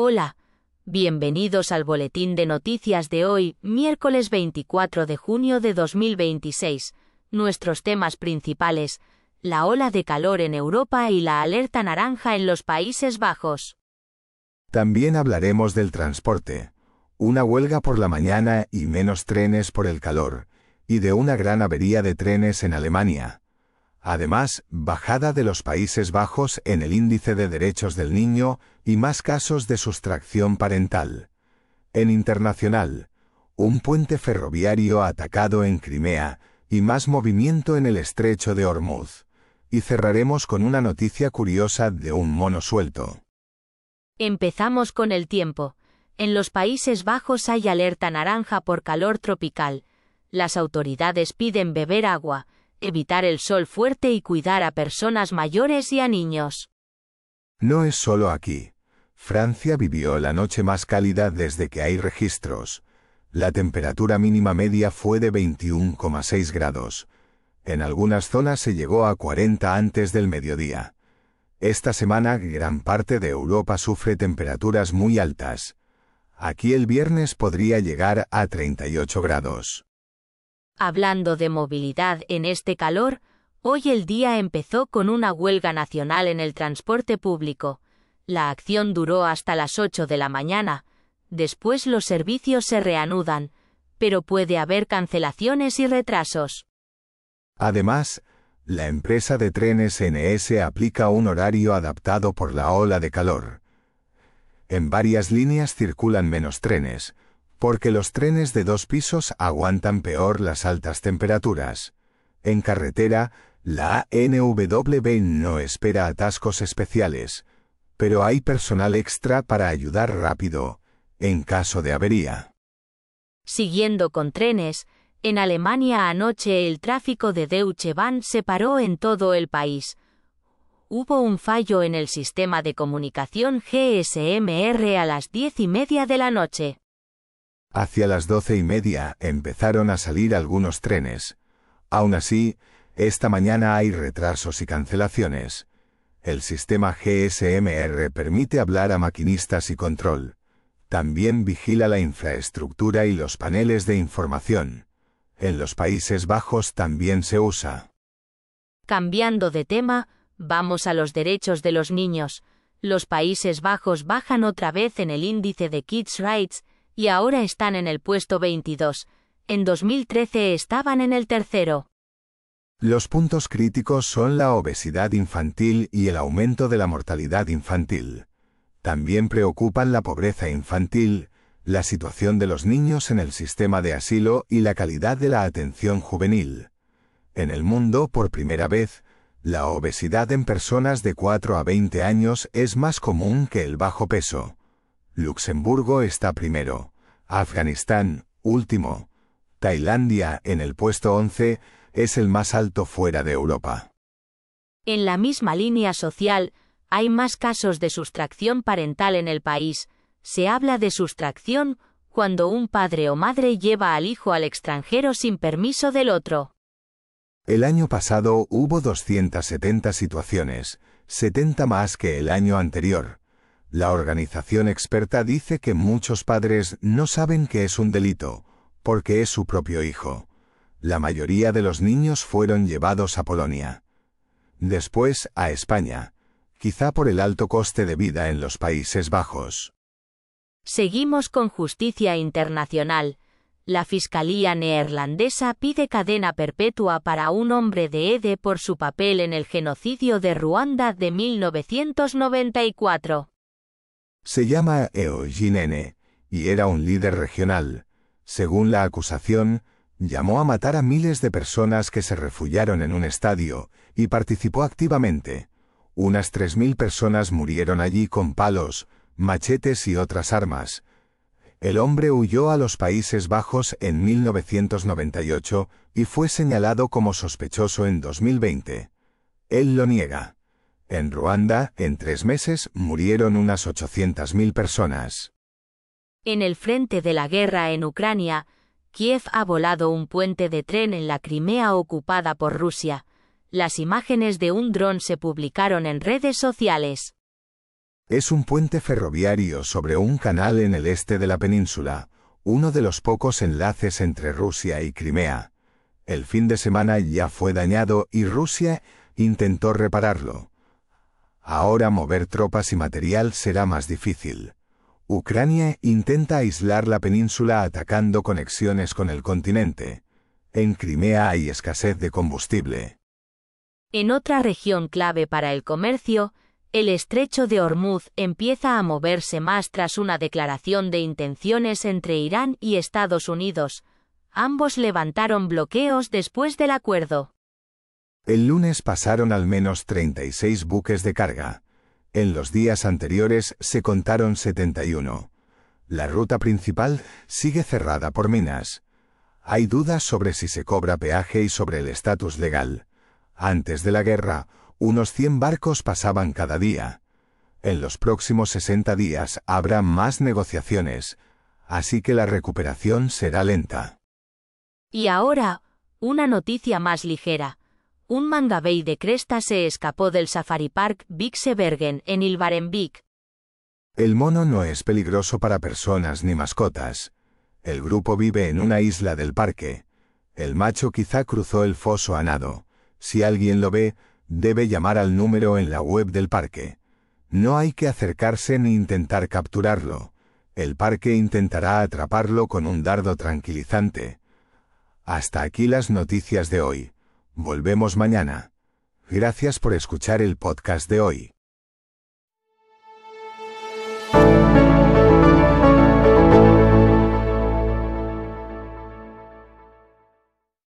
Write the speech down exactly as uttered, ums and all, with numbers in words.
Hola, bienvenidos al boletín de noticias de hoy, miércoles veinticuatro de junio de dos mil veintiséis. Nuestros temas principales: la ola de calor en Europa y la alerta naranja en los Países Bajos. También hablaremos del transporte, una huelga por la mañana y menos trenes por el calor, y de una gran avería de trenes en Alemania. Además, bajada de los Países Bajos en el índice de derechos del niño y más casos de sustracción parental. En internacional, un puente ferroviario atacado en Crimea y más movimiento en el estrecho de Hormuz. Y cerraremos con una noticia curiosa de un mono suelto. Empezamos con el tiempo. En los Países Bajos hay alerta naranja por calor tropical. Las autoridades piden beber agua, evitar el sol fuerte y cuidar a personas mayores y a niños. No es solo aquí. Francia vivió la noche más cálida desde que hay registros. La temperatura mínima media fue de veintiuno coma seis grados. En algunas zonas se llegó a cuarenta antes del mediodía. Esta semana gran parte de Europa sufre temperaturas muy altas. Aquí el viernes podría llegar a treinta y ocho grados. Hablando de movilidad en este calor, hoy el día empezó con una huelga nacional en el transporte público. La acción duró hasta las ocho de la mañana. Después los servicios se reanudan, pero puede haber cancelaciones y retrasos. Además, la empresa de trenes N S aplica un horario adaptado por la ola de calor. En varias líneas circulan menos trenes, porque los trenes de dos pisos aguantan peor las altas temperaturas. En carretera, la A N W no espera atascos especiales, pero hay personal extra para ayudar rápido, en caso de avería. Siguiendo con trenes, en Alemania anoche el tráfico de Deutsche Bahn se paró en todo el país. Hubo un fallo en el sistema de comunicación G S M R a las diez y media de la noche. Hacia las doce y media empezaron a salir algunos trenes. Aún así, esta mañana hay retrasos y cancelaciones. El sistema G S M R permite hablar a maquinistas y control. También vigila la infraestructura y los paneles de información. En los Países Bajos también se usa. Cambiando de tema, vamos a los derechos de los niños. Los Países Bajos bajan otra vez en el índice de Kids' Rights, y ahora están en el puesto veintidós. En dos mil trece estaban en el tercero. Los puntos críticos son la obesidad infantil y el aumento de la mortalidad infantil. También preocupan la pobreza infantil, la situación de los niños en el sistema de asilo y la calidad de la atención juvenil. En el mundo, por primera vez, la obesidad en personas de cuatro a veinte años es más común que el bajo peso. Luxemburgo está primero, Afganistán, último. Tailandia, en el puesto once, es el más alto fuera de Europa. En la misma línea social, hay más casos de sustracción parental en el país. Se habla de sustracción cuando un padre o madre lleva al hijo al extranjero sin permiso del otro. El año pasado hubo doscientas setenta situaciones, setenta más que el año anterior. La organización experta dice que muchos padres no saben que es un delito, porque es su propio hijo. La mayoría de los niños fueron llevados a Polonia. Después a España, quizá por el alto coste de vida en los Países Bajos. Seguimos con justicia internacional. La Fiscalía neerlandesa pide cadena perpetua para un hombre de Ede por su papel en el genocidio de Ruanda de mil novecientos noventa y cuatro. Se llama Eugene N. y era un líder regional. Según la acusación, llamó a matar a miles de personas que se refugiaron en un estadio y participó activamente. Unas tres mil personas murieron allí con palos, machetes y otras armas. El hombre huyó a los Países Bajos en mil novecientos noventa y ocho y fue señalado como sospechoso en dos mil veinte. Él lo niega. En Ruanda, en tres meses, murieron unas ochocientas mil personas. En el frente de la guerra en Ucrania, Kiev ha volado un puente de tren en la Crimea ocupada por Rusia. Las imágenes de un dron se publicaron en redes sociales. Es un puente ferroviario sobre un canal en el este de la península, uno de los pocos enlaces entre Rusia y Crimea. El fin de semana ya fue dañado y Rusia intentó repararlo. Ahora mover tropas y material será más difícil. Ucrania intenta aislar la península atacando conexiones con el continente. En Crimea hay escasez de combustible. En otra región clave para el comercio, el estrecho de Hormuz empieza a moverse más tras una declaración de intenciones entre Irán y Estados Unidos. Ambos levantaron bloqueos después del acuerdo. El lunes pasaron al menos treinta y seis buques de carga. En los días anteriores se contaron setenta y uno. La ruta principal sigue cerrada por minas. Hay dudas sobre si se cobra peaje y sobre el estatus legal. Antes de la guerra, unos cien barcos pasaban cada día. En los próximos sesenta días habrá más negociaciones, así que la recuperación será lenta. Y ahora, una noticia más ligera. Un mangabey de cresta se escapó del Safari Park Vixebergen en Ilvarenvik. El mono no es peligroso para personas ni mascotas. El grupo vive en una isla del parque. El macho quizá cruzó el foso a nado. Si alguien lo ve, debe llamar al número en la web del parque. No hay que acercarse ni intentar capturarlo. El parque intentará atraparlo con un dardo tranquilizante. Hasta aquí las noticias de hoy. Volvemos mañana. Gracias por escuchar el podcast de hoy.